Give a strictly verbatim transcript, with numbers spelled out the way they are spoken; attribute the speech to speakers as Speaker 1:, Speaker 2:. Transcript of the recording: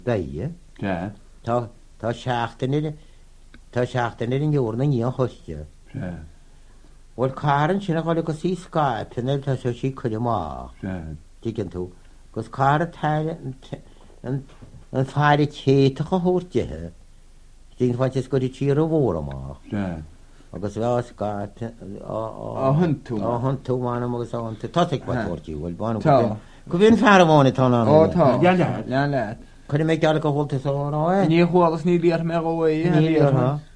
Speaker 1: Beie.
Speaker 2: Ja.
Speaker 1: Tá tá seachtain tá seachtain in dúrna í an choiste.
Speaker 2: Ja.
Speaker 1: Bhil cáran sinna gáil go sí Skype tá sé sí chuide má.
Speaker 2: Ja.
Speaker 1: Dígin tú. Gus cara an fearri chéta go thuirtithe. Dín fáinte go tí a bhór amach.
Speaker 2: Ja.
Speaker 1: Agus bhe Skype
Speaker 2: Áhann tú.
Speaker 1: áhann tú mána agus áhann tú. Tá ag bhairtí bhfuil bána
Speaker 2: Tá.
Speaker 1: go bhíon fear bhána tá ná.
Speaker 2: Ó tá.
Speaker 3: Ja, ja, ja.
Speaker 1: Chuine mé geala go bhilta á.
Speaker 2: Ní chuálas ní líar me go bhfuil.
Speaker 1: Ní líar, ha?